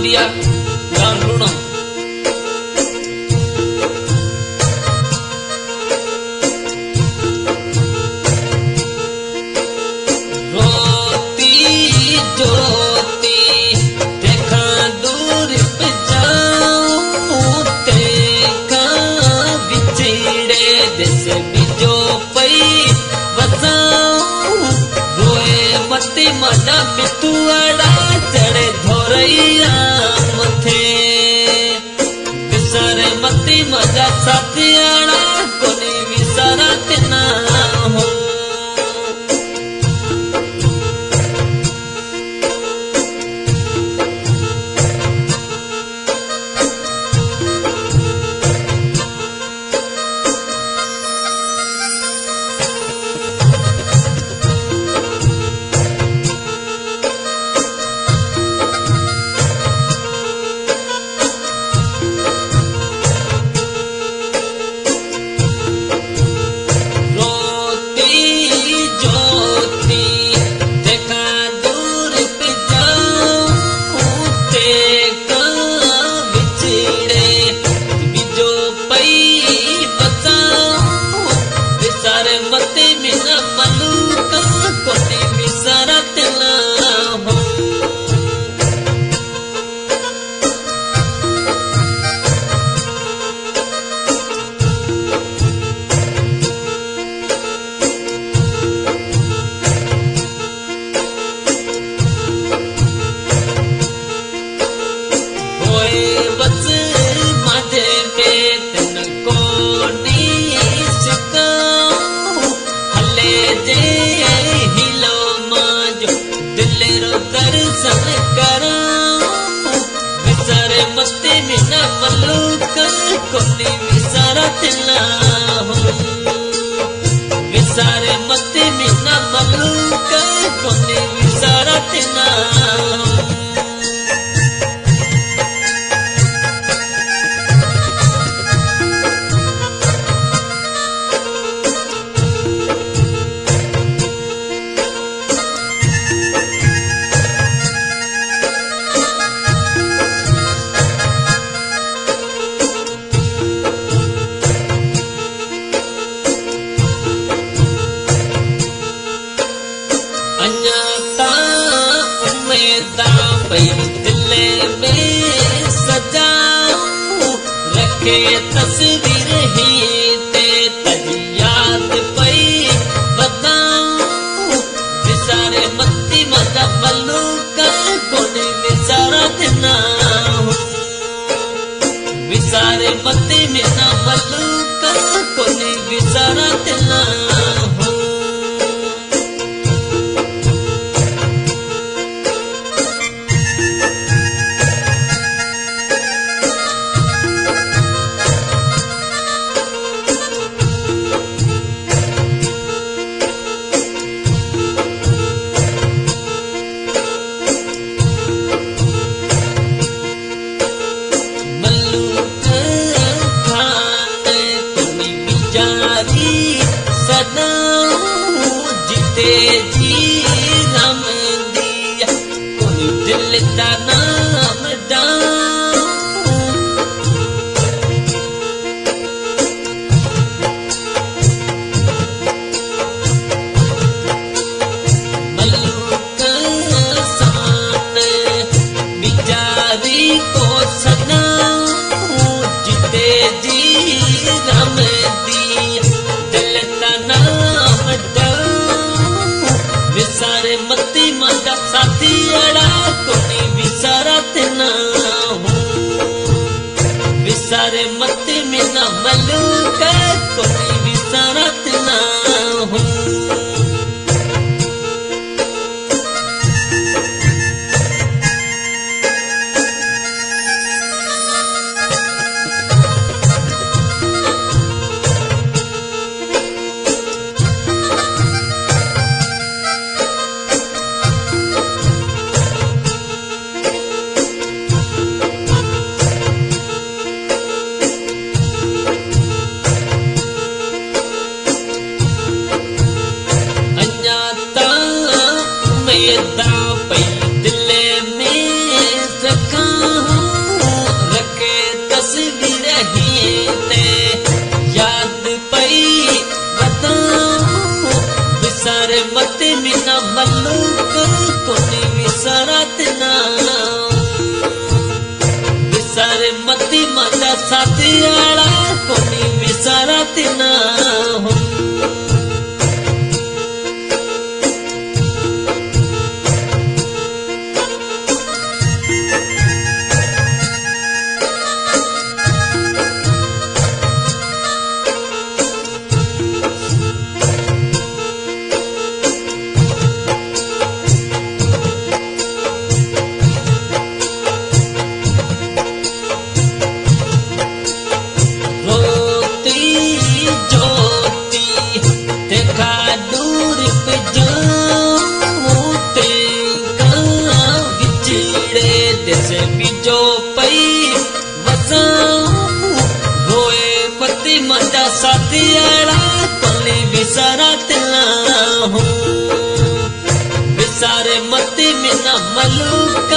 दिया गान रुणा रोती जोती देखा दूर पे जाऊं देखा बिछड़े देश बिजो पई बसाऊं रोए मती मजा बितुआड़ा चढ़े धोरैया मथे विसर मती मजा साथियाड़ा कोनी विसरा तेना हो विसारे मते मिना मलूक कोने विसारा तेना दिले में सजाऊं रखे तस्वीर ही ते तजी याद पई बताऊं विसारे मती मजा मलूका कोने विसारा देना विसारे मती मिना मलूका कोने विसारा देना जी राम दिया कोई दिल का नाम मलूक सान बिचारी को सनाऊं जिते जी राम दिया दिल का नाम विसारे मती मजा साथियाड़ा कोनी विसारा तेना हो विसारे मती मिना मलूक कोनी विसारा तेना हो साथियाला कोणी विसरत नाही। बीजो पई वसाऊं रोए मती मजा साथियाला कोनी विसरत ना हूँ विसारे मती मिना मलूका